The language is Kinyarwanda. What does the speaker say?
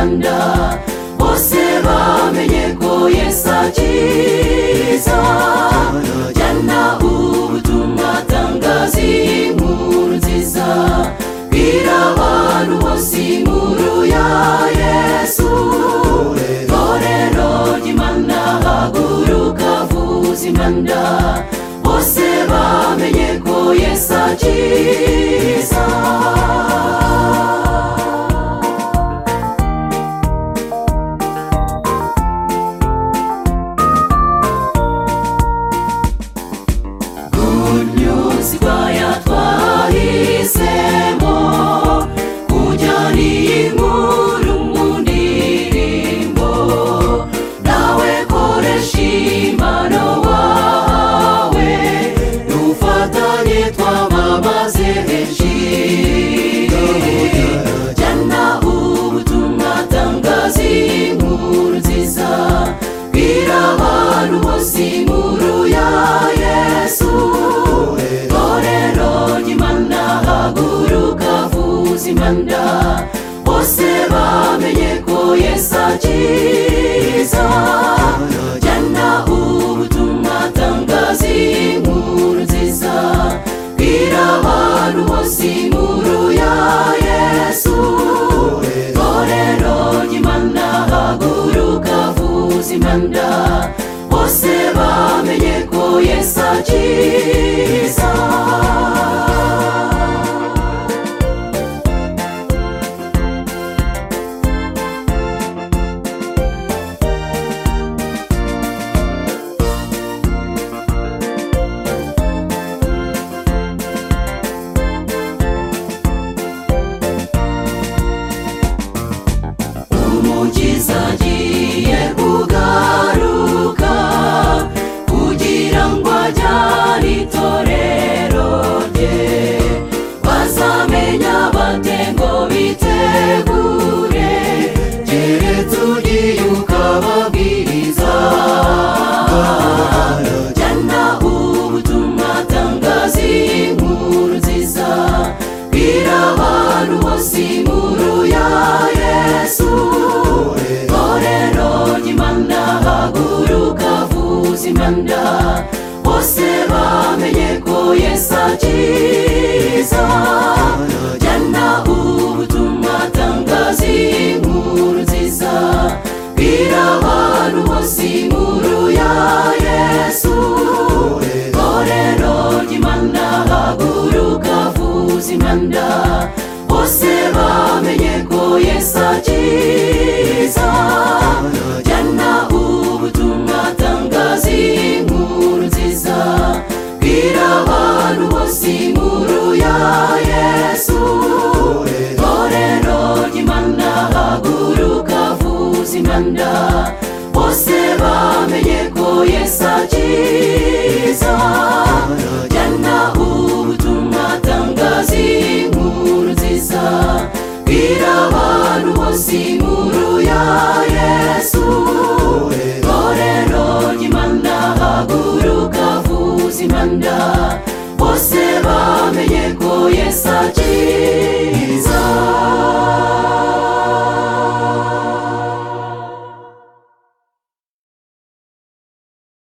uzimanda, bose bamenye ko Yesu akiza. Jyana ubutumwa, tangaza inkuru nziza, bwira abantu bose inkuru ya Yesu. Torero ry'Imana, haguruka vuza impanda, bose bamenye ko Yesu akiza. Good news kwaya twahisemo kujyana iyi nkuru mu ndirimbo, nawe koresha impano wawe, dufatanye twamamaze henshi. Jyana ubutumwa, tangaza inkuru nziza, bwira abantu bose inkuru ya Yesu. Torero ry'Imana, haguruka vuza impanda, bose bamenye ko Yesu akiza. Jyana ubutumwa, tangaza inkuru nziza, bwira abantu bose inkuru ya Yesu. Torero ry'Imana, haguruka vuza impanda, bose bamenye ko Yesu akiza. Umukiza agiye kugaruka, kugira ngo ajyane itorero rye. Bazamenya bate ngo bitegure, keretse ugiye ukababwiriza. Jyana ubutumwa, tangaza inkuru nziza, bwira abantu bose inkuru ya Yesu. Torero ry'Imana, haguruka vuza impanda, bose bamenye ko Yesu akiza. Jyana ubutumwa, tangaza inkuru nziza, bwira abantu bose inkuru ya Yesu. Torero ry'Imana, haguruka vuza impanda, bose bamenye ko Yesu akiza. Jyana ubutumwa, tangaza inkuru nziza, bwira abantu bose inkuru ya Yesu. Torero ry'Imana, haguruka vuza impanda, bose bamenye ko Yesu akiza. Jyana ubutumwa, tangaza inkuru nziza, bwira abantu bose inkuru ya Yesu. Torero ry'Imana, haguruka vuza impanda, bose bamenye ko Yesu akiza. Jyana ubutumwa, tangaza inkuru nziza, bwira abantu bose inkuru ya Yesu. Torero ry'Imana, haguruka vuza impanda, bose bamenye ko Yesu akiza. Jyana ubutumwa, tangaza inkuru nziza, bwira abantu bose inkuru ya Yesu. Torero ry'Imana, haguruka vuza impanda, bose bamenye ko Yesu akiza. Jyana ubutumwa, tangaza inkuru nziza, bwira abantu bose inkuru ya Yesu. Torero ry'Imana, haguruka vuza impanda, bose bamenye ko Yesu akiza.